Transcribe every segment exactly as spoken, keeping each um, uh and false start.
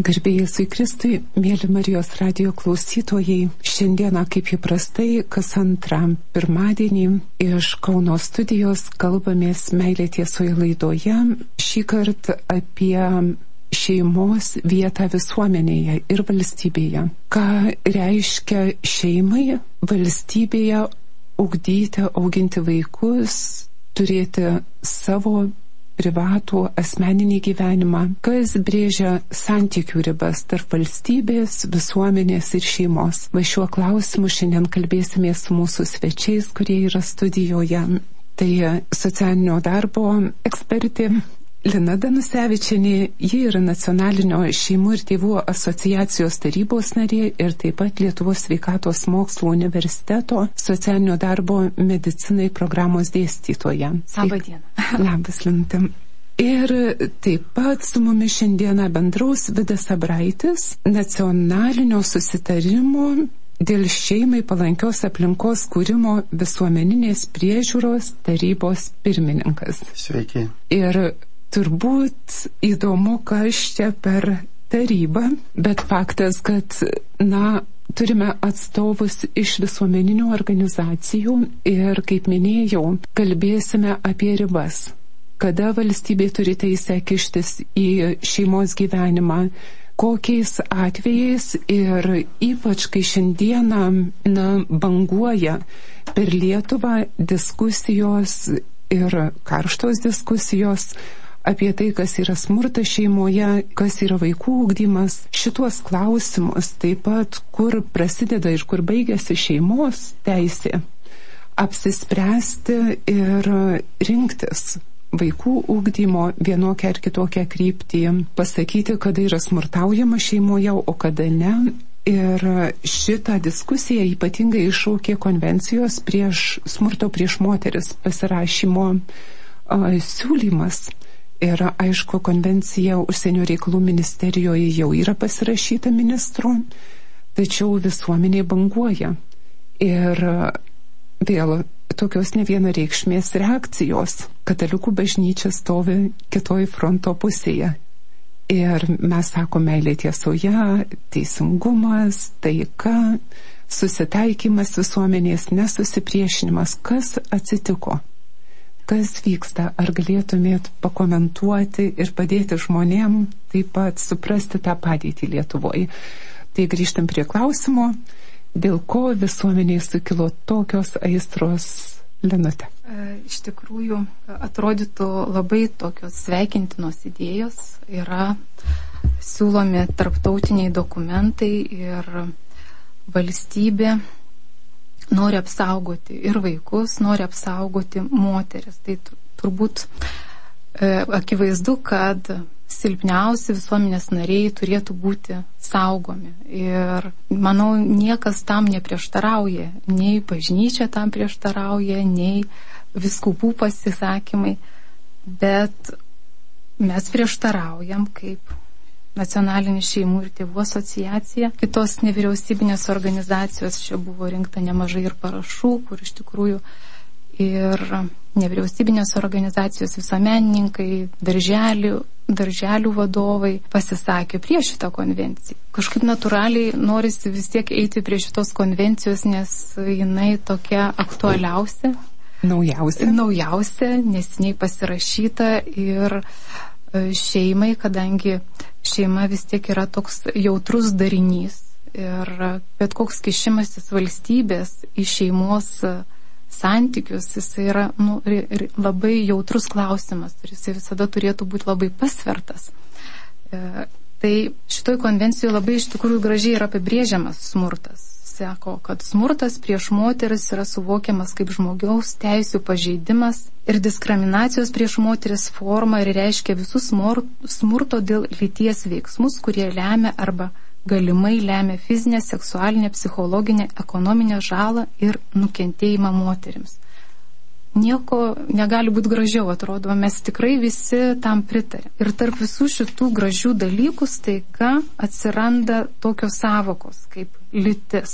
Garbė Jėzui Kristui, mėly Marijos radijo klausytojai, šiandieną kaip įprastai, kas antrą pirmadienį iš Kauno studijos kalbamės Meilė tiesoje laidoje, šį kartą apie šeimos vietą visuomenėje ir valstybėje. Ką reiškia šeimai valstybėje ugdyti, auginti vaikus, turėti savo privatų asmeninį gyvenimą, kas brėžia santykių ribas tarp valstybės, visuomenės ir šeimos. Va šiuo klausimu šiandien kalbėsime su mūsų svečiais, kurie yra studijoje. Tai socialinio darbo ekspertė Lina Danusevičienė, ji yra Nacionalinio šeimų ir tėvų asociacijos tarybos narė ir taip pat Lietuvos sveikatos mokslų universiteto socialinio darbo medicinai programos dėstytoja. Labą dieną. Labas, Linta. Ir taip pat su mumis šiandieną bendraus Vidas Abraitis, nacionalinio susitarimo dėl šeimai palankios aplinkos kūrimo visuomeninės priežiūros tarybos pirmininkas. Sveiki. Ir turbūt įdomu, kas čia per tarybą, bet faktas, kad, na, turime atstovus iš visuomeninių organizacijų ir, kaip minėjau, kalbėsime apie ribas. Kada valstybė turi teisę kištis į šeimos gyvenimą, kokiais atvejais ir ypač, kai šiandieną, na, banguoja per Lietuvą diskusijos ir karštos diskusijos apie tai, kas yra smurtas šeimoje, kas yra vaikų ugdymas, šituos klausimus, taip pat kur prasideda ir kur baigėsi šeimos teisė, apsispręsti ir rinktis vaikų ugdymo vienokią ar kitokią kryptį, pasakyti, kada yra smurtaujama šeimoje, o kada ne. Ir šitą diskusiją ypatingai iššaukė konvencijos prieš smurto prieš moteris pasirašymo a, siūlymas. Ir aišku, konvencija užsienio reikalų ministerijoje jau yra pasirašyta ministru, tačiau visuomenė banguoja. Ir vėl tokios ne vienareikšmės reakcijos. Katalikų bažnyčia stovi kitoj fronto pusėje. Ir mes sakome meilė tiesoje, teisingumas, taika, susitaikymas visuomenės, nesusipriešinimas. Kas atsitiko? Kas vyksta? Ar galėtumėt pakomentuoti ir padėti žmonėm taip pat suprasti tą padėtį Lietuvoje? Tai grįžtam prie klausimo, dėl ko visuomeniai sukilo tokios aistros, Linute? Iš tikrųjų, atrodytų labai tokios sveikintinos idėjos. Yra siūlomi tarptautiniai dokumentai ir valstybė nori apsaugoti ir vaikus, nori apsaugoti moteris. Tai turbūt e, akivaizdu, kad silpniausi visuomenės nariai turėtų būti saugomi. Ir manau, niekas tam neprieštarauja. Nei bažnyčia tam prieštarauja, nei vyskupų pasisakymai. Bet mes prieštaraujam kaip Nacionalinė šeimų ir tėvų asociacija. Kitos nevyriausybinės organizacijos, čia buvo rinkta nemažai ir parašų, kur iš tikrųjų ir nevyriausybinės organizacijos, visuomenininkai, darželių, darželių vadovai pasisakė prieš šitą konvenciją. Kažkaip natūraliai norisi vis tiek eiti prie šitos konvencijos, nes jinai tokia aktualiausia. Naujausia. Naujausia, nesiniai pasirašyta ir šeimai, kadangi šeima vis tiek yra toks jautrus darinys ir bet koks kišimasis valstybės į šeimos santykius, jis yra nu, labai jautrus klausimas ir jis visada turėtų būti labai pasvertas. E, tai šitoj konvencijoje labai iš tikrųjų gražiai yra apibrėžiamas smurtas. Sako, kad smurtas prieš moteris yra suvokiamas kaip žmogaus teisių pažeidimas ir diskriminacijos prieš moteris forma ir reiškia visus smurto dėl lyties veiksmus, kurie lemia arba galimai lemia fizinę, seksualinę, psichologinę, ekonominę žalą ir nukentėjimą moterims. Nieko negali būti gražiau, atrodo, mes tikrai visi tam pritarė. Ir tarp visų šitų gražių dalykų staiga atsiranda tokios savokos kaip lytis.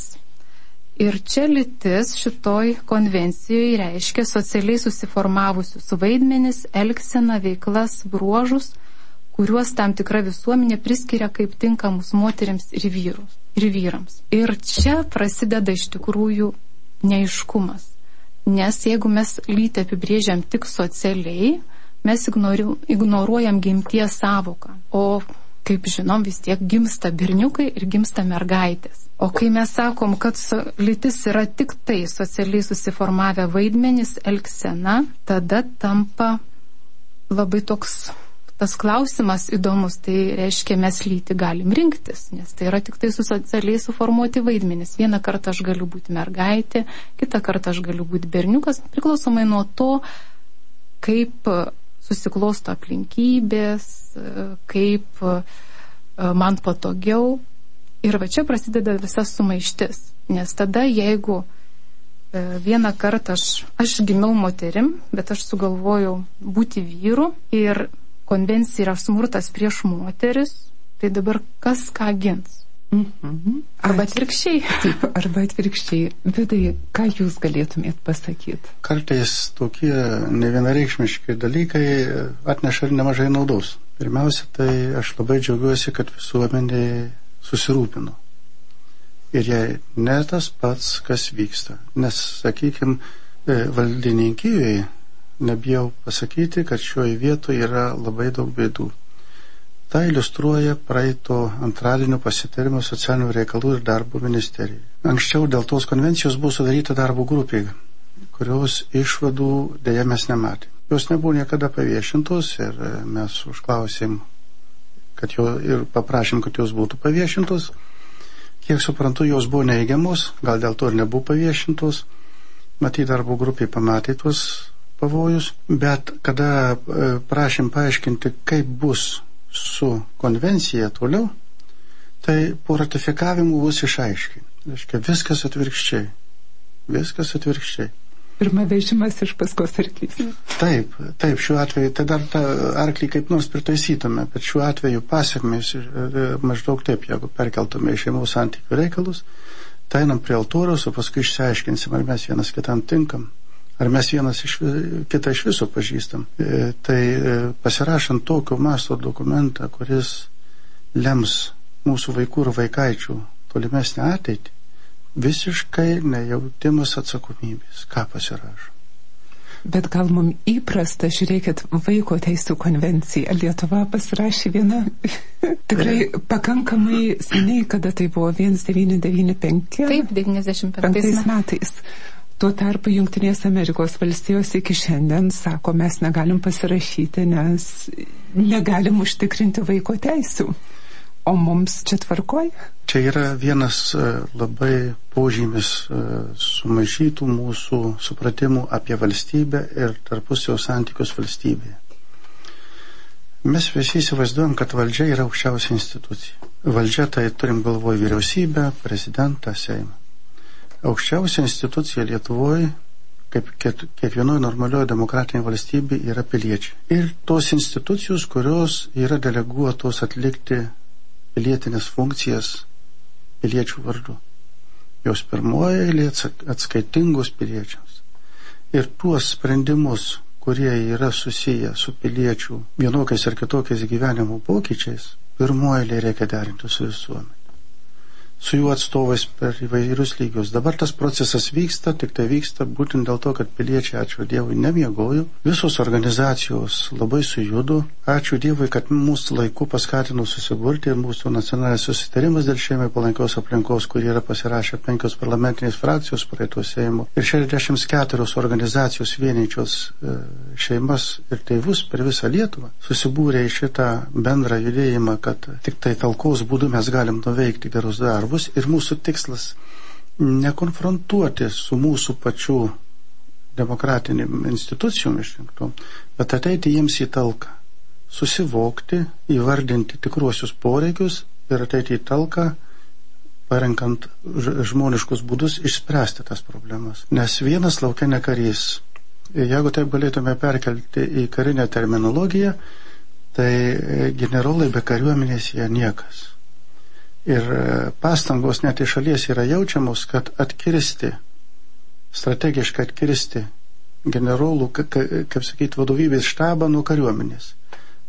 Ir čia lytis šitoj konvencijoje reiškia socialiai susiformavusius vaidmenis, elgseną, veiklas, bruožus, kuriuos tam tikra visuomenė priskiria kaip tinkamus moteriams ir, vyrus, ir vyrams. Ir čia prasideda iš tikrųjų neaiškumas. Nes jeigu mes lytį apibrėžiam tik socialiai, mes ignoruojam gimties savoką. O kaip žinom, vis tiek gimsta berniukai ir gimsta mergaitės. O kai mes sakom, kad lytis yra tik tai socialiai susiformavę vaidmenys, elgsena, tada tampa labai toks tas klausimas įdomus. Tai reiškia, mes lytį galim rinktis, nes tai yra tik tai su socialiai suformuoti vaidmenys. Vieną kartą aš galiu būti mergaitė, kitą kartą aš galiu būti berniukas, priklausomai nuo to, kaip susiklosto aplinkybės, kaip man patogiau. Ir va čia prasideda visa sumaištis. Nes tada, jeigu vieną kartą aš, aš gimiau moterim, bet aš sugalvojau būti vyru ir konvencija yra smurtas prieš moteris, tai dabar kas ką gins? Mhm. Arba atvirkščiai. Taip, arba atvirkščiai. Vidai, ką jūs galėtumėt pasakyti? Kartais tokie nevienareikšmiški dalykai atneša ir nemažai naudos. Pirmiausia, tai aš labai džiaugiuosi, kad visuomenė susirūpino. Ir jai ne tas pats, kas vyksta. Nes, sakykime, valdininkijoje nebijau pasakyti, kad šioje vietoje yra labai daug bėdų. Tai iliustruoja praeito antradienio pasitarimo socialinių reikalų ir darbo ministerijai. Anksčiau dėl tos konvencijos buvo sudaryta darbo grupė, kurios išvadų dėja mes nematėme. Jos nebuvo niekada paviešintos ir mes užklausėm, kad jo, ir paprašėm, kad jos būtų paviešintos. Kiek suprantu, jos buvo neigiamos, gal dėl to ir nebuvo paviešintos. Matyt, darbo grupė pamatė tuos pavojus, bet kada prašėm paaiškinti, kaip bus su konvencija toliau, tai po ratifikavimų bus išaiškinti. Reiškia, viskas atvirkščiai. Viskas atvirkščiai. Pirma vežimas iš paskos arklys. Taip, taip, šiuo atveju, tai dar tą arklį kaip nors pritaisytume, bet šiuo atveju pasiekmės maždaug taip, jeigu perkeltume į šeimos santykių reikalus, tai einam prie altoriaus, o paskui išsiaiškinsim, ar mes vienas kitam tinkam, ar mes vienas iš, kitą iš viso pažįstam. E, tai e, pasirašant tokio masto dokumentą, kuris lems mūsų vaikų ir vaikaičių tolimesnę ateitį, visiškai nejautimas atsakomybės, ką pasirašo. Bet gal mums įprasta, žiūrėkit, vaiko teisų konvencija. Lietuva pasirašė vieną tikrai pakankamai seniai, kada tai buvo devyniolika devyniasdešimt penki. Taip, devyniasdešimt penktais metais. Tuo tarpu Jungtinės Amerikos valstijos iki šiandien sako, mes negalim pasirašyti, nes negalim užtikrinti vaiko teisų. O mums čia tvarkoj? Čia yra vienas labai požymis sumaišytų mūsų supratimų apie valstybę ir tarpusio santykius valstybėje. Mes visi įsivaizduojam, kad valdžia yra aukščiausia institucija. Valdžia tai turim galvoj vyriausybę, prezidentą, Seimą. Aukščiausia institucija Lietuvoje, kaip kiekvienoje normalioje demokratinėje valstybėje, yra piliečiai. Ir tos institucijos, kurios yra deleguotos atlikti pilietinės funkcijas piliečių vardu. Jos pirmoje eilėje atskaitingos piliečiams. Ir tuos sprendimus, kurie yra susiję su piliečių vienokiais ar kitokiais gyvenimo pokyčiais, pirmoje eilėje reikia derinti su visuomenė, su jų atstovais per įvairius lygius. Dabar tas procesas vyksta, tik tai vyksta būtent dėl to, kad piliečiai, ačiū Dievui, nemiegojo. Visos organizacijos labai sujudo. Ačiū Dievui, kad mūsų laiku paskatino susiburti ir mūsų nacionalinis susitarimas dėl šeimai palankios aplinkos, kurį yra pasirašę penkios parlamentinės frakcijos praeito Seimo ir šešiasdešimt keturios organizacijos vieninčios šeimas ir tėvus per visą Lietuvą susibūrė į šitą bendrą judėjimą, kad tik tai talkos būdu mes galim nuveikti gerus darbus. Ir mūsų tikslas nekonfrontuoti su mūsų pačių demokratinėm institucijom išrinktom, bet ateiti jiems į talką, susivokti, įvardinti tikruosius poreikius ir ateiti į talką, parenkant žmoniškus būdus, išspręsti tas problemas. Nes vienas laukia ne karys. Jeigu taip galėtume perkelti į karinę terminologiją, tai generolai be kariuomenės jie niekas. Ir pastangos net iš šalies yra jaučiamos, kad atkirsti, strategiškai atkirsti generolų, kaip sakyti, vadovybės štabą nuo kariuomenės.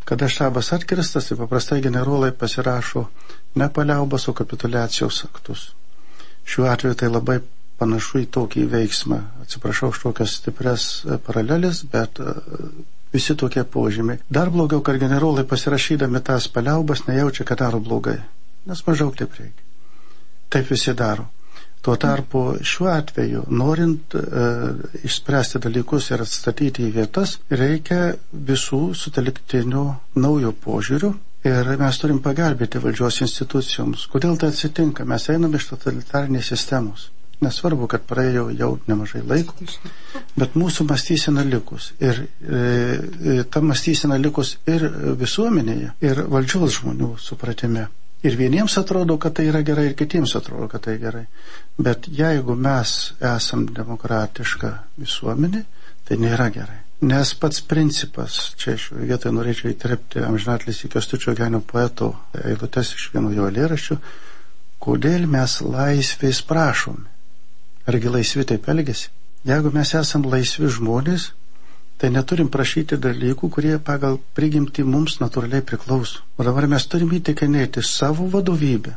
Kada štabas atkirstas, tai paprastai generolai pasirašo ne paliaubas, o kapituliacijos aktus. Šiuo atveju tai labai panašu į tokį veiksmą. Atsiprašau už tokias stiprias paralelės, bet visi tokie požymiai. Dar blogiau, kad generolai pasirašydami tas paliaubas nejaučia, kad daro blogai. Nes maždaug taip reikia. Taip visi daro. Tuo tarpu šiuo atveju, norint e, išspręsti dalykus ir atstatyti į vietas, reikia visų sutelktinių naujo požiūrių ir mes turim pagelbėti valdžios institucijoms. Kodėl tai atsitinka? Mes einame iš totalitarinės sistemos. Nesvarbu, kad praėjo jau nemažai laiko, bet mūsų mąstysena likus. Ir e, ta mąstysena likus ir visuomenėje, ir valdžios žmonių supratime. Ir vieniems atrodo, kad tai yra gerai, ir kitiems atrodo, kad tai gerai. Bet jeigu mes esam demokratiška visuomenė, tai nėra gerai. Nes pats principas, čia šioje vietoje norėčiau įtrepti amžinatilsį Kęstučio Genio poeto eilutes iš vieno jo eilėraščių, kodėl mes laisvės prašome. Argi laisvi taip elgiasi? Jeigu mes esam laisvi žmonės, tai neturim prašyti dalykų, kurie pagal prigimtį mums natūraliai priklauso. O dabar mes turim įtikinėti savo vadovybę,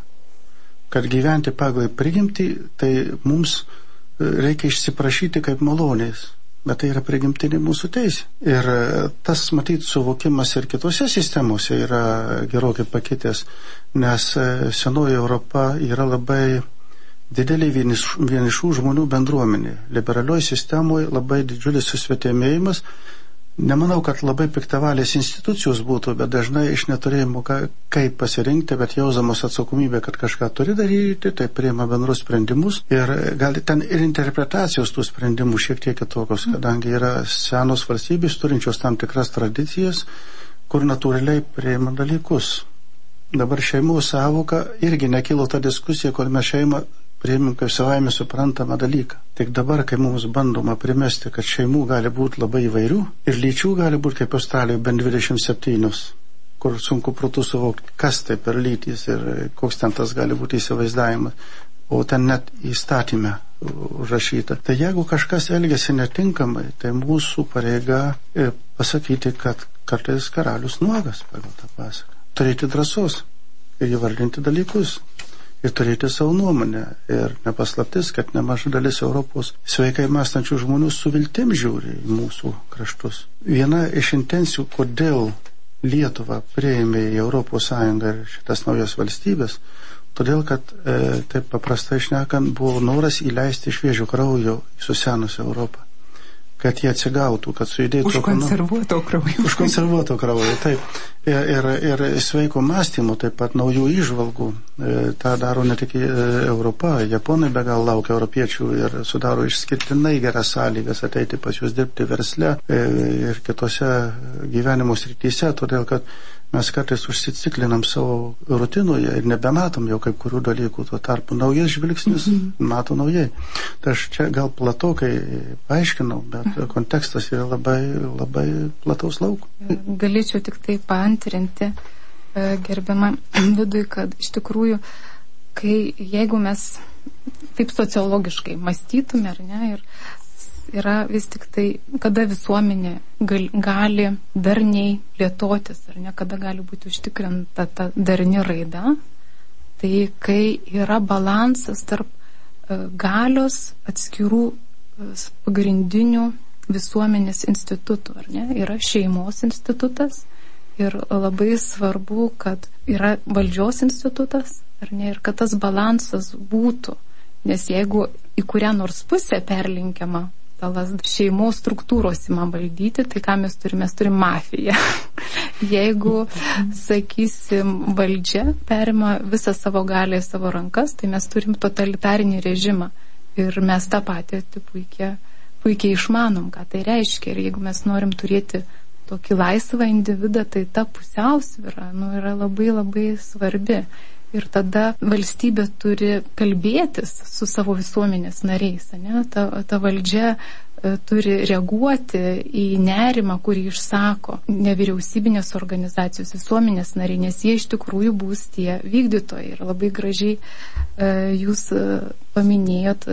kad gyventi pagal prigimtį, tai mums reikia išsiprašyti kaip malonės, bet tai yra prigimtinė mūsų teisė. Ir tas, matyt, suvokimas ir kitose sistemose yra gerokai pakitęs, nes senoji Europa yra labai didelį vienišų, vienišų žmonių bendruomenė. Liberalioj sistemoje labai didžiulis susvetimėjimas. Nemanau, kad labai piktavalės institucijos būtų, bet dažnai iš neturėjimo kaip pasirinkti, bet jausamos atsakomybė, kad kažką turi daryti, tai priima bendrus sprendimus. Ir gali ten ir interpretacijos tų sprendimų šiek tiek kitokios, kadangi yra senos valstybės turinčios tam tikras tradicijas, kur natūraliai priima dalykus. Dabar šeimos sąvoka irgi nekilo ta diskusija, kol mes šeimą priimim kaip savaime suprantamą dalyką. Tik dabar, kai mums bandoma primesti, kad šeimų gali būti labai įvairių ir lyčių gali būti kaip Australijoje bent dvidešimt septynios, kur sunku protu suvokti, kas tai per lytys ir koks ten tas gali būti įsivaizdavimas, o ten net įstatyme užrašyta. Tai jeigu kažkas elgiasi netinkamai, tai mūsų pareiga pasakyti, kad kartais karalius nuogas pagal tą pasaką. Turėti drąsos ir įvardinti dalykus. Ir turėti savo nuomonę. Ir nepaslaptis, kad nemaža dalis Europos sveikai mąstančių žmonių su viltim žiūri į mūsų kraštus. Viena iš intencijų, kodėl Lietuva priėmė į Europos Sąjungą ir šitas naujas valstybės, todėl, kad, e, taip paprastai šnekant, buvo noras įleisti šviežio kraujo į susenusią Europą. Kad jie atsigautų, kad sujudėtų... Užkonservuoto kraujo. Užkonservuoto kraujo, taip. Ir, ir, ir sveiko mąstymo, taip pat naujų įžvalgų. E, tą daro ne tik Europa. Japonai be gal laukia europiečių ir sudaro išskirtinai geras sąlygas ateiti pas jūs dirbti versle e, ir kitose gyvenimo srityse, todėl kad mes kartais užsiciklinam savo rutinoje ir nebematom jau kaip kurių dalykų, tuo tarpu naujas žvilgsnis mm-hmm. mato naujai. Tai aš čia gal platokai paaiškinau, bet mm-hmm. kontekstas yra labai, labai plataus lauko. Galėčiau tik tai paantrinti gerbiamą vidui, kad iš tikrųjų, kai jeigu mes taip sociologiškai mąstytume, ar ne, ir yra vis tik tai, kada visuomenė gal, gali darniai plėtotis, ar ne, kada gali būti užtikrinta ta darni raida, tai kai yra balansas tarp uh, galios atskirų uh, pagrindinių visuomenės institutų, ar ne, yra šeimos institutas ir labai svarbu, kad yra valdžios institutas, ar ne, ir kad tas balansas būtų, nes jeigu į kurią nors pusę perlinkiama šeimos struktūros įmam valdyti, tai ką mes turime? Mes turim mafiją. Jeigu, sakysim, valdžia perima visą savo galę į savo rankas, tai mes turim totalitarinį režimą. Ir mes tą patį puikiai, puikiai išmanom, ką tai reiškia. Ir jeigu mes norim turėti tokį laisvą individą, tai ta pusiausvyra nu, yra labai labai svarbi. Ir tada valstybė turi kalbėtis su savo visuomenės nariais. Ne? Ta, ta valdžia e, turi reaguoti į nerimą, kurį išsako nevyriausybinės organizacijos visuomenės nariai, nes jie iš tikrųjų bus tie vykdytojai. Ir labai gražiai e, jūs e, paminėjot,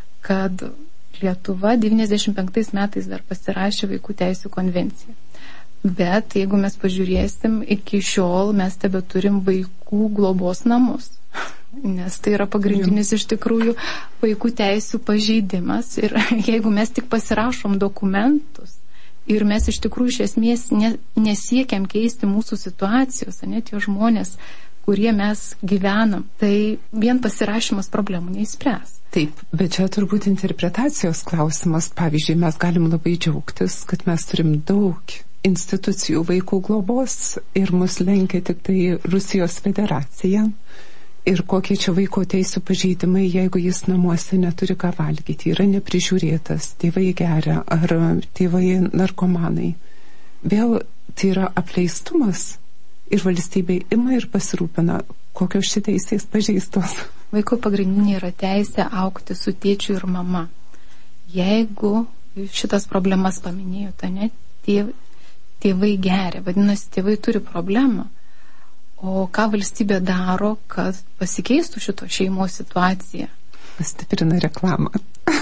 kad Lietuva devyniasdešimt penktais metais dar pasirašė Vaikų teisių konvenciją. Bet jeigu mes pažiūrėsim, iki šiol mes tebe turim vaikų globos namus. Nes tai yra pagrindinis iš tikrųjų vaikų teisių pažeidimas. Ir jeigu mes tik pasirašom dokumentus ir mes iš tikrųjų iš esmės ne, nesiekiam keisti mūsų situacijos, ne tie žmonės, kurie mes gyvenam, tai vien pasirašymas problemų neįspręs. Taip, bet čia turbūt interpretacijos klausimas. Pavyzdžiui, mes galim labai džiaugtis, kad mes turim daug institucijų vaikų globos ir mus lenkia tik tai Rusijos federacija. Ir kokie čia vaiko teisų pažeidimai, jeigu jis namuose neturi ką valgyti, yra neprižiūrėtas, tėvai geria ar tėvai narkomanai. Vėl tai yra apleistumas ir valstybė ima ir pasirūpina, kokios ši teisės pažeistos. Vaiko pagrindinė yra teisė augti su tėčiu ir mama. Jeigu šitas problemas paminėjote, ne, tėv, tėvai geria, vadinasi, tėvai turi problemą. O ką valstybė daro, kad pasikeistų šito šeimos situacija? Pastiprina reklamą.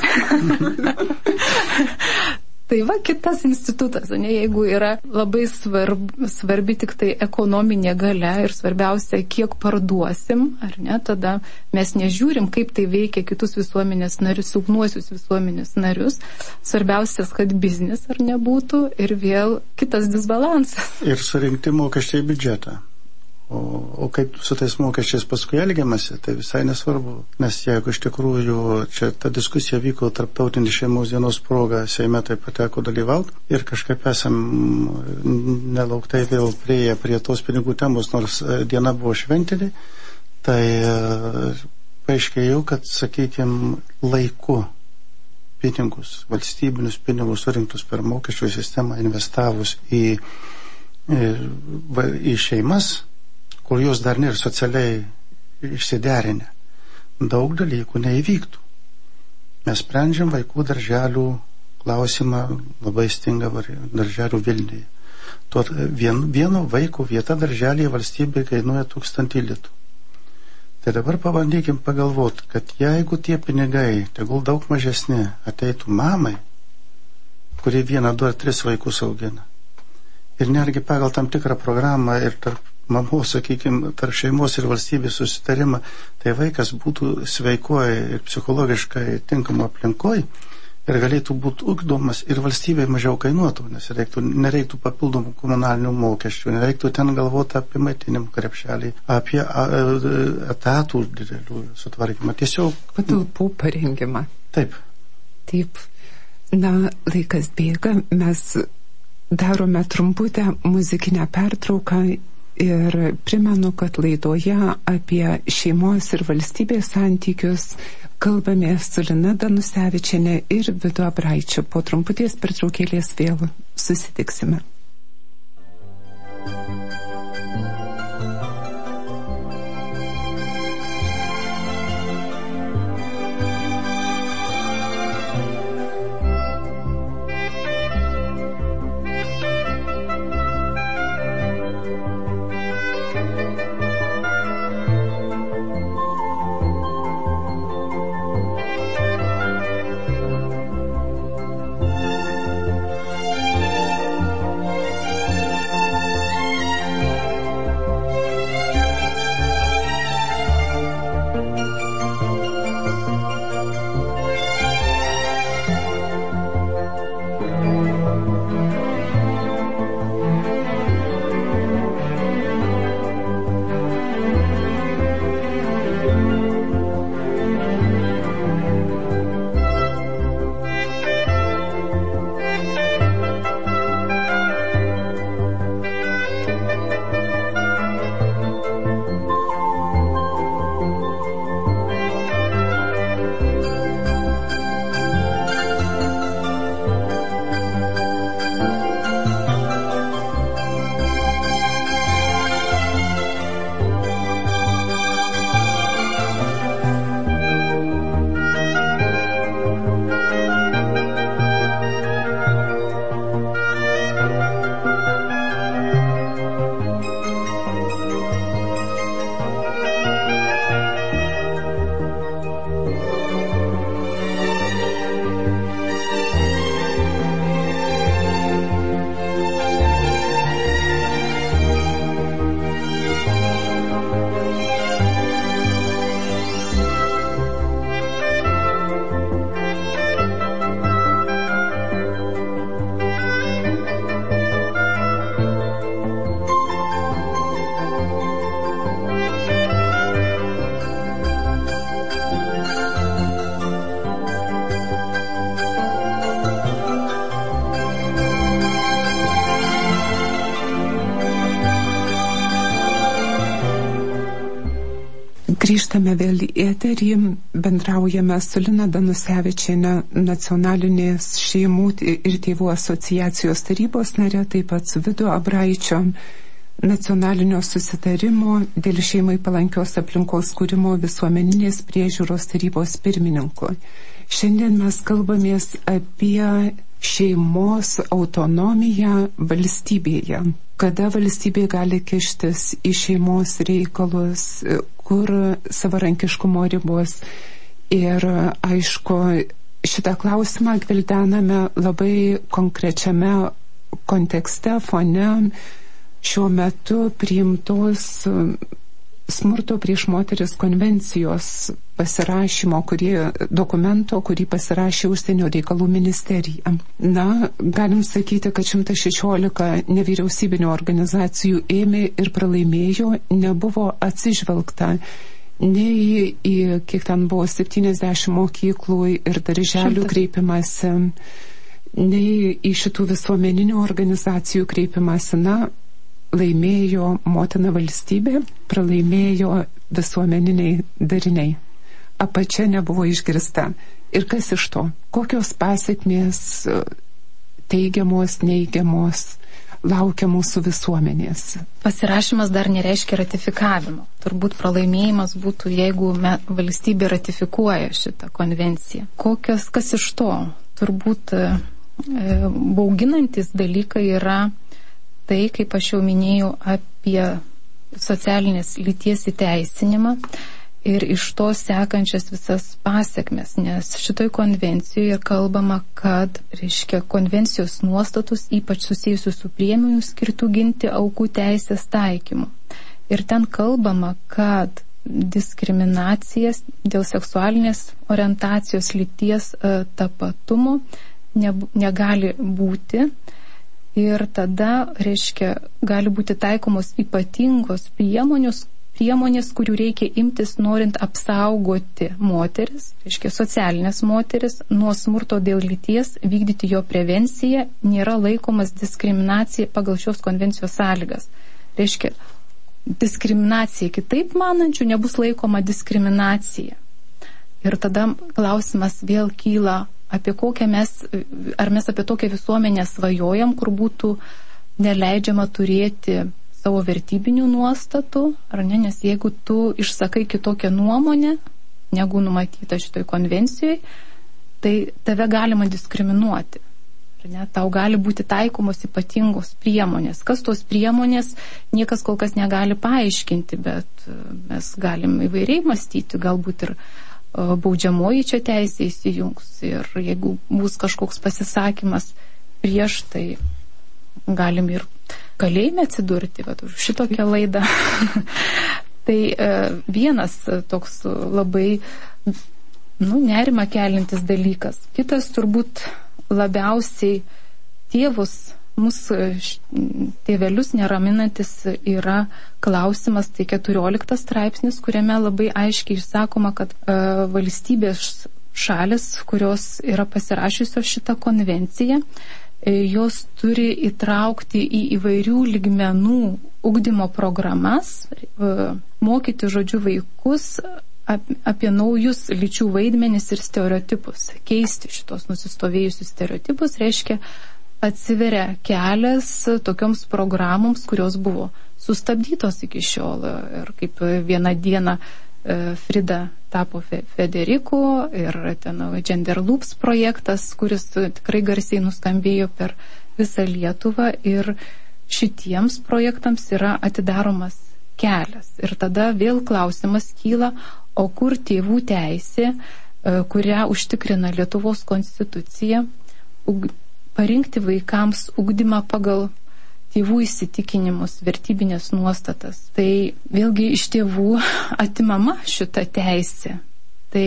Tai va, kitas institutas, ne, jeigu yra labai svarb, svarbi tik tai ekonominė galia ir svarbiausia, kiek parduosim, ar ne, tada mes nežiūrim, kaip tai veikia kitus visuomenės narius, silpnuosius visuomenės narius. Svarbiausias, kad biznis ar nebūtų ir vėl kitas disbalansas. Ir surinkti mokesčiai biudžetą. O, o kaip su tais mokesčiais paskui elgiamasi, tai visai nesvarbu. Nes jeigu iš tikrųjų čia ta diskusija vyko tarptautinį šeimos dienos progą, Seime taip pat teko dalyvauti ir kažkaip esam nelauktai vėl prieėję prie tos pinigų temos, nors diena buvo šventinė, tai paaiškėjo, kad, sakykime, laiku pinigus, valstybinius pinigus surinktus per mokesčių sistemą investavus į, į, į šeimas, kur jos dar nėra socialiai išsiderinę, daug dalykų neįvyktų. Mes sprendžiam vaikų darželių klausimą, labai stinga darželių Vilniuje. Tuo vien, vieno vaiko vieta darželėje valstybė kainuoja tūkstantį litų. Tai dabar pabandykim pagalvoti, kad jeigu tie pinigai, tegul daug mažesni, ateitų mamai, kuri vieną, du ar tris vaikus augina, ir netgi pagal tam tikrą programą ir tarp mamos, sakykime, tarp šeimos ir valstybės susitarimą, tai vaikas būtų sveikoje ir psichologiškai tinkamo aplinkoje ir galėtų būti ugdomas ir valstybė mažiau kainuotų, nes reiktų, nereiktų papildomų komunalinių mokesčių, nereiktų ten galvoti apie maitinimą krepšelį, apie etatų didelių sutvarkymą. Tiesiog patalpų parengimą. Taip. Taip. Na, laikas bėga, mes darome trumputę muzikinę pertrauką. Ir primenu, kad laidoje apie šeimos ir valstybės santykius kalbamės su Lina Danusevičienė ir Vidu Abraičiu. Po trumputės pertraukėlės vėl susitiksime. Grįžtame vėl į eterį, bendraujame su Lina Danusevičiene, nacionalinės šeimų ir tėvų asociacijos tarybos narė, taip pat su Vidu Abraičio, nacionalinio susitarimo dėl šeimai palankios aplinkos kūrimo visuomeninės priežiūros tarybos pirmininku. Šiandien mes kalbamės apie šeimos autonomiją valstybėje. Kada valstybė gali kištis į šeimos reikalus, kur savarankiškumo ribos. Ir aišku, šitą klausimą gvildename labai konkrečiame kontekste, fone šiuo metu priimtos smurto prieš moteris konvencijos pasirašymo, kurį, dokumento, kurį pasirašė Užsienio reikalų ministerija. Na, galim sakyti, kad šimtas šešiolika nevyriausybinių organizacijų ėmė ir pralaimėjo, nebuvo atsižvelgta nei į, kiek ten buvo, septyniasdešimt mokyklų ir darželių kreipimąsi, nei į šitų visuomeninių organizacijų kreipimąsi. Na, laimėjo motina valstybė, pralaimėjo visuomeniniai dariniai. Apačia nebuvo išgirsta. Ir kas iš to? Kokios pasiekmės teigiamos, neigiamos laukia mūsų visuomenės? Pasirašymas dar nereiškia ratifikavimo. Turbūt pralaimėjimas būtų, jeigu me, valstybė ratifikuoja šitą konvenciją. Kokios, kas iš to? Turbūt e, bauginantis dalykai yra tai, kaip aš jau minėjau, apie socialinės lyties įteisinimą ir iš to sekančias visas pasiekmes, nes šitoj konvencijoje kalbama, kad, reiškia, konvencijos nuostatus, ypač susijusius su priemonių skirtų ginti aukų teisės taikymu. Ir ten kalbama, kad diskriminacijas dėl seksualinės orientacijos, lyties e, tapatumo ne, negali būti. Ir tada, reiškia, gali būti taikomos ypatingos priemonės, priemonės, kurių reikia imtis norint apsaugoti moteris, reiškia socialinės moteris, nuo smurto dėl lyties, vykdyti jo prevenciją, nėra laikomas diskriminacija pagal šios konvencijos sąlygas. Reiškia, diskriminacija kitaip manančių nebus laikoma diskriminacija. Ir tada klausimas vėl kyla, apie kokią mes, ar mes apie tokią visuomenę svajojam, kur būtų neleidžiama turėti savo vertybinių nuostatų, ar ne, nes jeigu tu išsakai kitokią nuomonę, negu numatyta šitoj konvencijoje, tai tave galima diskriminuoti. Ar ne, tau gali būti taikomos ypatingos priemonės. Kas tos priemonės, niekas kol kas negali paaiškinti, bet mes galim įvairiai mąstyti, galbūt ir baudžiamoji čia teisė įsijungs ir jeigu bus kažkoks pasisakymas prieš, tai galim ir kalėjime atsidurti, bet už šitokią laidą. Tai e, vienas toks labai nu, nerimą kelintis dalykas. Kitas turbūt labiausiai tėvus, mūsų tėvelius neraminantis yra klausimas, tai keturioliktas straipsnis, kuriame labai aiškiai išsakoma, kad e, valstybės šalis, kurios yra pasirašiusios šitą konvenciją, e, jos turi įtraukti į įvairių lygmenų ugdymo programas, e, mokyti žodžiu vaikus apie naujus lyčių vaidmenis ir stereotipus. Keisti šitos nusistovėjusius stereotipus reiškia atsiveria kelias tokioms programoms, kurios buvo sustabdytos iki šiol. Ir kaip vieną dieną Frida tapo Federiku ir ten Gender Loops projektas, kuris tikrai garsiai nuskambėjo per visą Lietuvą, ir šitiems projektams yra atidaromas kelias. Ir tada vėl klausimas kyla, o kur tėvų teisė, kurią užtikrina Lietuvos konstitucija, parinkti vaikams ugdymą pagal tėvų įsitikinimus, vertybinės nuostatas. Tai vėlgi iš tėvų atimama šita teisė. Tai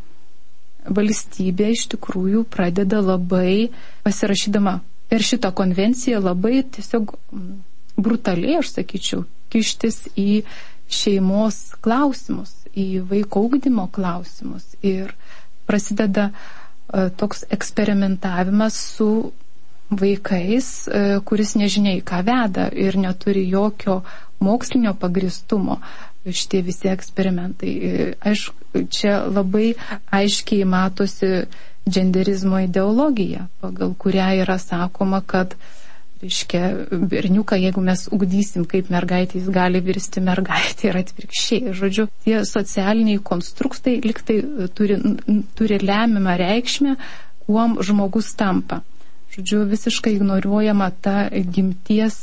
valstybė iš tikrųjų pradeda labai, pasirašydama per šitą konvenciją, labai tiesiog brutaliai, aš sakyčiau, kištis į šeimos klausimus, į vaiko ugdymo klausimus. Ir prasideda uh, toks eksperimentavimas su vaikais, kuris nežinia į ką veda ir neturi jokio mokslinio pagristumo. šitie visi eksperimentai. Aišku, čia labai aiškiai matosi genderizmo ideologija, pagal kurią yra sakoma, kad reiškia, berniuką, jeigu mes ugdysim, kaip mergaitė, jis gali virsti mergaitė ir atvirkščiai. Žodžiu, tie socialiniai konstruktai liktai turi, turi lemiamą reikšmę, kuom žmogus tampa. Žodžiu, visiškai ignoruojama ta gimties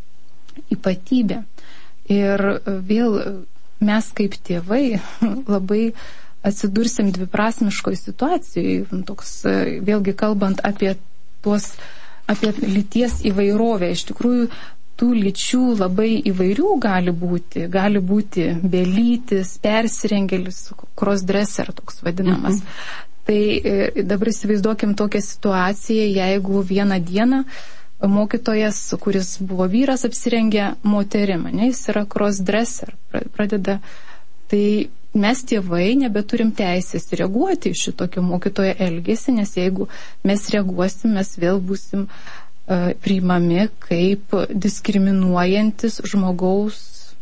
ypatybė. Ir vėl mes kaip tėvai labai atsidursim dviprasmiškoj situacijoje, toks, vėlgi kalbant apie tuos apie lyties įvairovę. Iš tikrųjų, tų lyčių labai įvairių gali būti. Gali būti belytis, persirengėlis, crossdresser toks vadinamas. Mm-hmm. Tai dabar įsivaizduokim tokią situaciją, jeigu vieną dieną mokytojas, kuris buvo vyras, apsirengė moterim, ne, jis yra crossdresser, pradeda. Tai mes tėvai nebeturim teisės reaguoti iš šitokio mokytojo elgesį, nes jeigu mes reaguosim, mes vėl būsim uh, priimami kaip diskriminuojantis žmogaus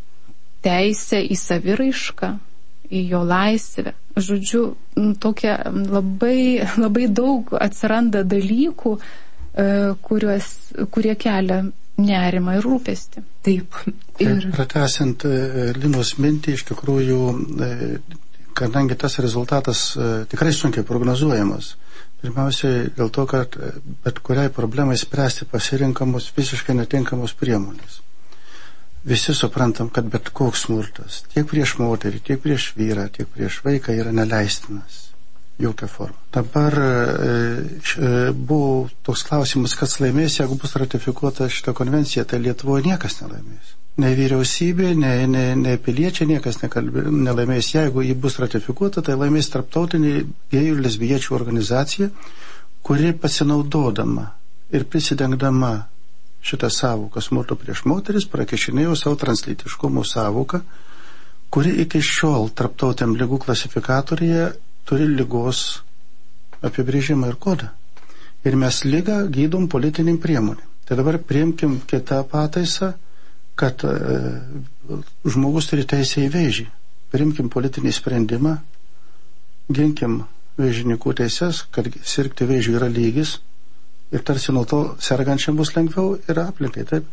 teisę į saviraišką, į jo laisvę. Žodžiu, tokia labai, labai daug atsiranda dalykų, uh, kuriuos, kurie kelia nerimą ir rūpestį. Taip. Ir... Pratęsiant Linos mintį, iš tikrųjų, kadangi tas rezultatas tikrai sunkiai prognozuojamas, pirmiausiai dėl to, kad bet kuriai problemai spręsti pasirinkamos visiškai netinkamos priemonės. Visi suprantam, kad bet koks smurtas, tiek prieš moterį, tiek prieš vyrą, tiek prieš vaiką yra neleistinas. Jokia forma. Dabar e, buvo toks klausimas, kas laimės, jeigu bus ratifikuota šita konvencija, tai Lietuvoje niekas nelaimės. Nei vyriausybė, nei, nei, nei piliečiai niekas nekalbė, nelaimės. Jeigu ji bus ratifikuota, tai laimės tarptautinė gėjų ir lesbiečių organizacija, kuri pasinaudodama ir prisidengdama šitą savoką smurto prieš moteris prakišinėjo savo translytiškumo savoką, kuri iki šiol tarptautiniam ligų klasifikatoriuje turi ligos apibrėžimą ir kodą. Ir mes ligą gydom politiniam priemonėm. Tai dabar priimkim kitą pataisą, kad e, žmogus turi teisę į vėžį. Priimkim politinį sprendimą, ginkim vėžininkų teises, kad sirgti vėžių yra lygis ir tarsi nuo to sergančiam bus lengviau ir aplinkai. Taip?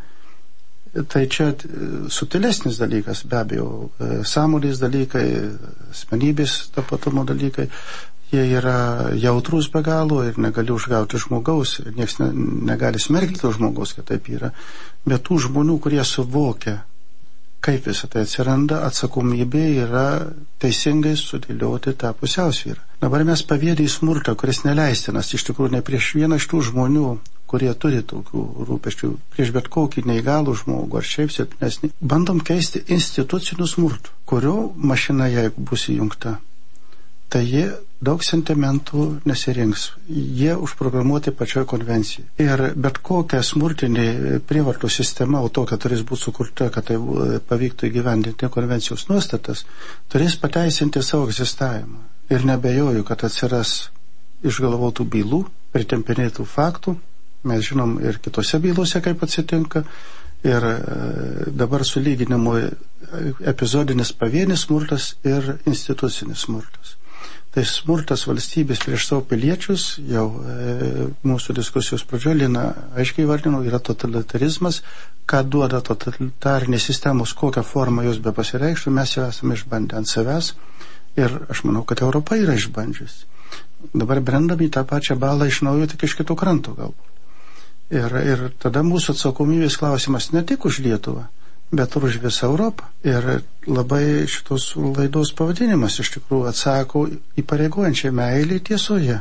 Tai čia subtilesnis dalykas, be abejo, sąmonės dalykai, asmenybės tapatumo dalykai, jie yra jautrus be galo ir negali užgauti žmogaus, nieks ne, negali smerkti to žmogaus, kad taip yra, bet tų žmonių, kurie suvokia, kaip visą tai atsiranda, atsakomybė yra teisingai sudėlioti tą pusiausvyrą. Dabar mes paviedį į smurtą, kuris neleistinas, iš tikrųjų ne prieš vieną iš tų žmonių, kurie turi tokių rūpesčių, prieš bet kokį neįgalų žmogų ar šiaip silpnesnį, bandom keisti institucinių smurtų, kurio mašina, jeigu bus įjungta, tai jie daug sentimentų nesirinks. Jie užprogramuoti pačioje konvencijoje. Ir bet kokia smurtinė prievartų sistema, o tokia turės būti sukurta, kad tai pavyktų įgyvendinti konvencijos nuostatas, turės pateisinti savo egzistavimą. Ir nebejoju, kad atsiras išgalvotų bylų, pritempinėtų faktų. Mes žinom ir kitose bylose, kaip atsitinka. Ir dabar sulyginimo epizodinis pavienis smurtas ir institucinis smurtas. Tai smurtas valstybės prieš savo piliečius, jau e, mūsų diskusijos pradžioje Lina aiškiai vardino, yra totalitarizmas, ką duoda totalitarinės sistemos, kokią formą jos be pasireikštų, mes jau esame išbandę ant savęs ir aš manau, kad Europa yra išbandžiusi. Dabar brendami tą pačią balą iš naujo, tik iš kito kranto galbūt. Ir, ir tada mūsų atsakomybės klausimas ne tik už Lietuvą, bet ir už visą Europą. Ir labai šitos laidos pavadinimas iš tikrųjų atsako įpareigojančią meilį tiesoje.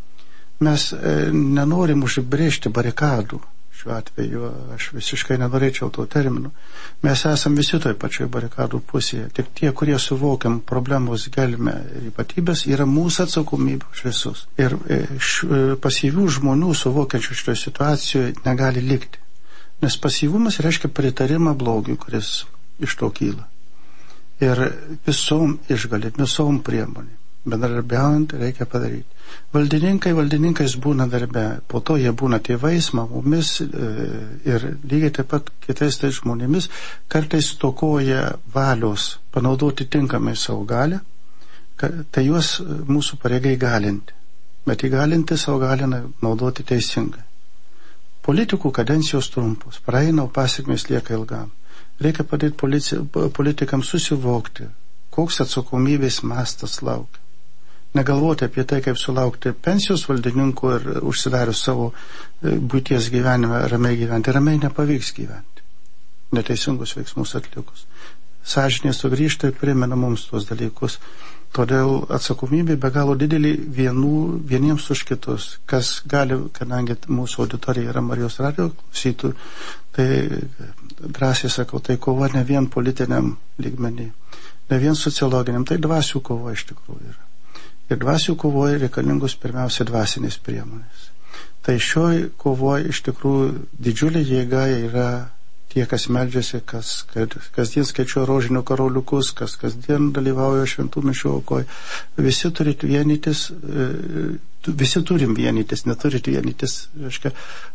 Mes e, nenorim užbrėžti barikadų. Šiuo atveju aš visiškai nenorėčiau to termino. Mes esam visi toj pačioj barikadų pusėje. Tik tie, kurie suvokiam problemos gelmę ir ypatybės, yra mūsų atsakomybė už visus. Ir š, pasyvių žmonių suvokiančių šitoje situacijoje negali likti. Nes pasyvumas reiškia pritarimą blogiui, kuris iš to kyla. Ir visom išgalėm, visom priemonėm. bendradarbiaujant reikia padaryti. Valdininkai, valdininkais būna darbe, po to jie būna tėvais, mamomis ir lygiai taip pat kitais tais žmonėmis, kartais tokoja valios panaudoti tinkamai savo galę, tai juos mūsų pareigai galinti, bet įgalinti savo galę naudoti teisingai. Politikų kadencijos trumpos, praeina, o pasiekmės lieka ilgam. Reikia padėti polici, politikams susivokti, koks atsakomybės mastas laukia. Negalvoti apie tai, kaip sulaukti pensijos valdininkų ir užsidarius savo būties gyvenime ramiai gyventi. Ramiai nepavyks gyventi, neteisingus veiksmus atlikus. Sąžinė sugrįžta ir primena mums tuos dalykus. Todėl atsakomybė be galo didelį vienų, vieniems už kitus. Kas gali, kadangi mūsų auditorija yra Marijos radijo klausytojų, tai drąsiai sakau, tai kova ne vien politiniam lygmenį, ne vien sociologiniam, tai dvasių kova iš tikrųjų yra. Ir dvasių kovoje reikalingos pirmiausia dvasinės priemonės. Tai šioj kovoje iš tikrųjų didžiulė jėga yra tie, kas meldžiasi, kas kasdien skaičiuoja rožinių karoliukus, kas kasdien dalyvauja šventų mišių aukoje. Visi turit vienytis, visi turim vienytis, neturit vienytis, reiškia,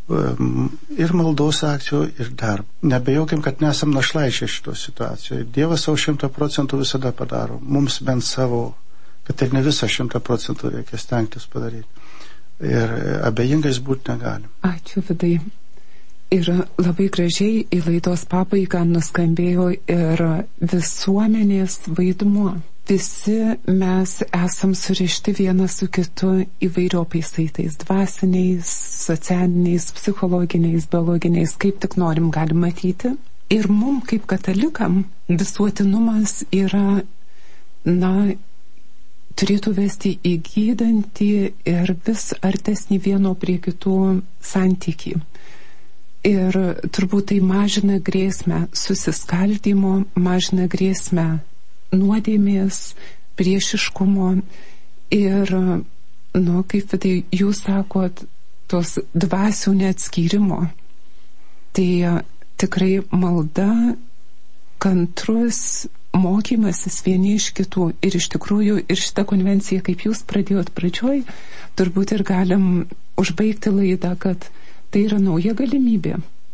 ir maldos akcijų, ir darbo. Nebejokim, kad nesam našlaičiai šito situacijoje. Dievas savo šimtą procentų visada padaro. Mums bent savo, kad ir ne visą šimtą procentų reikia stengtis padaryti. Ir abejingais būti negalim. Ačiū, Vidai. Ir labai gražiai į laidos pabaigą nuskambėjo ir visuomenės vaidmuo. Visi mes esam surišti vienas su kitu įvairiopais saitais, dvasiniais, socialiniais, psichologiniais, biologiniais, kaip tik norim galim matyti. Ir mum kaip katalikam visuotinumas yra, na, turėtų vesti į gydantį ir vis artesnį vieno prie kitų santykį. Ir turbūt tai mažina grėsmę susiskaldymo, mažina grėsmę nuodėmės, priešiškumo ir, nu, kaip tai jūs sakot, tos dvasių neatskyrimo. Tai tikrai malda, kantrus mokymasis vieni iš kitų. Ir iš tikrųjų ir šitą konvenciją, kaip jūs pradėjot pradžioj, turbūt ir galim užbaigti laidą, kad tai yra nauja galimybė.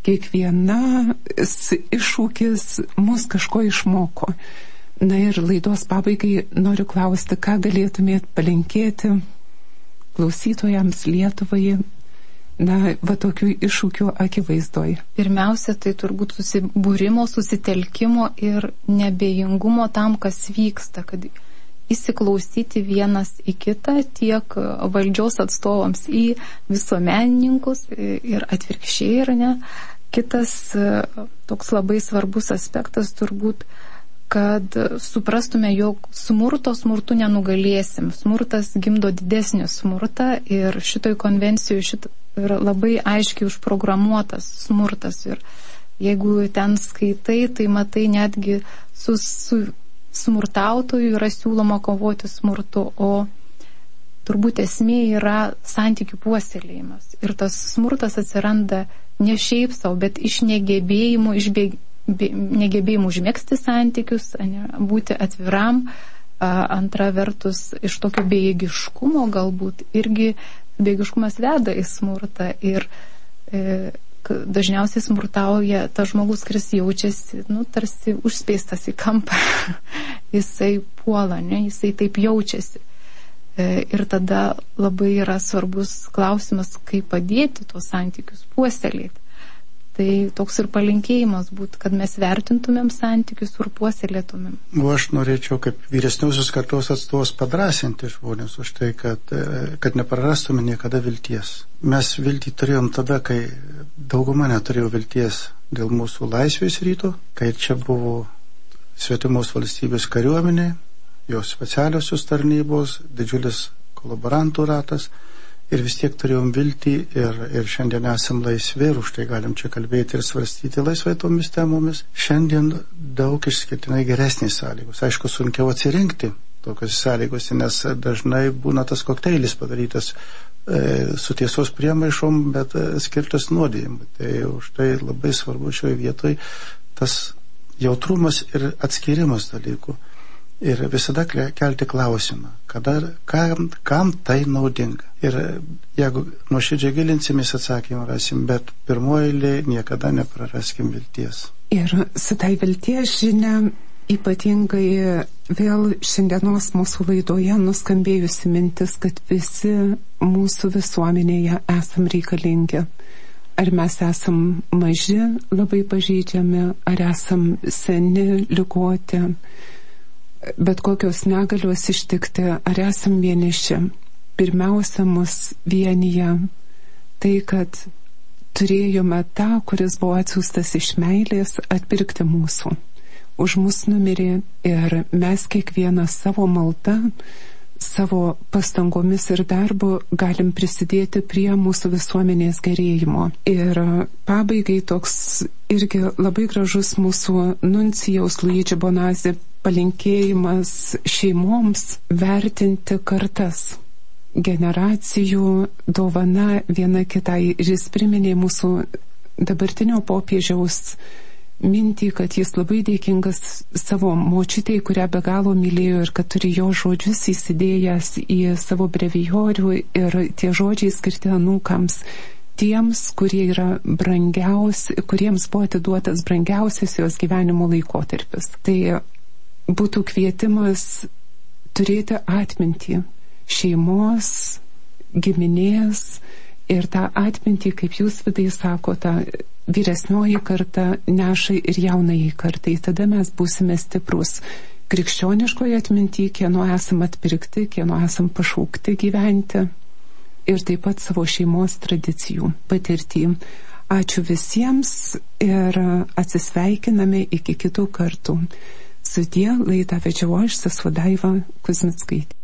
Kiekvienas iššūkis mus kažko išmoko. Na ir laidos pabaigai noriu klausti, ką galėtumėt palinkėti klausytojams, Lietuvai, na, va tokių iššūkių akivaizdoj. Pirmiausia, tai turbūt susibūrimo, susitelkimo ir nebejingumo tam, kas vyksta, kad įsiklausyti vienas į kitą, tiek valdžios atstovams į visuomenininkus ir atvirkščiai, ir ne. Kitas toks labai svarbus aspektas turbūt, kad suprastume, jog smurto smurtu nenugalėsim. Smurtas gimdo didesnį smurtą ir šitoj konvencijoje šit yra labai aiškiai užprogramuotas smurtas. Ir jeigu ten skaitai, tai matai netgi su, su smurtautojų yra siūloma kovoti smurtu, o turbūt esmė yra santykių puoselėjimas. Ir tas smurtas atsiranda ne šiaip savo, bet iš negebėjimų, iš be, be, negebėjimų užmėgsti santykius, ne, būti atviram, a, antra vertus iš tokio bejėgiškumo galbūt irgi bejėgiškumas veda į smurtą ir e, dažniausiai smurtauja tas žmogus, kuris jaučiasi, nu, tarsi užspeistas į kampą. Jisai puola, ne, jisai taip jaučiasi. E, ir tada labai yra svarbus klausimas, kaip padėti tuos santykius puoselėti. Tai toks ir palinkėjimas būtų, kad mes vertintumėm santykius ir puoselėtumėm. O aš norėčiau kaip vyresniausios kartos atstovas padrasinti žmonės už tai, kad, kad neprarastume niekada vilties. Mes viltį turėjom tada, kai dauguma neturėjo vilties dėl mūsų laisvės ryto, kai čia buvo svetimos valstybės kariuomenė, jos specialiosios tarnybos, didžiulis kolaborantų ratas. Ir vis tiek turėjom viltį ir, ir šiandien esam laisvi ir už tai galim čia kalbėti ir svarstyti laisvai tomis temomis. Šiandien daug išskirtinai geresnės sąlygos. Aišku, sunkiau atsirinkti tokios sąlygos, nes dažnai būna tas kokteilis padarytas e, su tiesos priemaišom, bet e, skirtas nuodėjimui. Tai už tai labai svarbu šioje vietoje tas jautrumas ir atskirimas dalykų. Ir visada kelti klausimą, kada, kam, kam tai naudinga. Ir jeigu nuoširdžiai gilinsimės, atsakymą rasim, bet pirmoji eilė niekada nepraraskim vilties. Ir su tai vilties žinia ypatingai vėl šiandienos mūsų laidoje nuskambėjusi mintis, kad visi mūsų visuomenėje esam reikalingi. Ar mes esam maži, labai pažeidžiami, ar esam seni, ligoti, bet kokios negalios ištikti, ar esam vieniši. Pirmiausia, mus vienyje tai, kad turėjome tą, kuris buvo atsiųstas iš meilės atpirkti mūsų. Už mus numirė ir mes kiekvieną savo maldą, savo pastangomis ir darbu galim prisidėti prie mūsų visuomenės gerėjimo. Ir pabaigai toks irgi labai gražus mūsų nuncijaus Luigi Bonazzi palinkėjimas šeimoms vertinti kartas, generacijų dovana viena kitai. Ir jis priminė mūsų dabartinio popiežiaus mintį, kad jis labai dėkingas savo močiutei, kurią be galo mylėjo ir kad turi jo žodžius įsidėjęs į savo brevijorių, ir tie žodžiai skirti anūkams, tiems, kurie yra brangiausi, kuriems buvo atiduotas brangiausias jos gyvenimo laikotarpis. Tai būtų kvietimas turėti atmintį šeimos, giminės ir tą atmintį, kaip jūs, Vidai, sakote, vyresnioji karta neša ir jaunai kartai. Tada mes būsime stiprus krikščioniškoje atmintyje, kieno esam atpirkti, kieno esam pašaukti gyventi, ir taip pat savo šeimos tradicijų patirtį. Ačiū visiems ir atsisveikiname iki kitų kartų. Sudie, laidą vedžiau aš, sesuo Daiva Kuzmickaitė.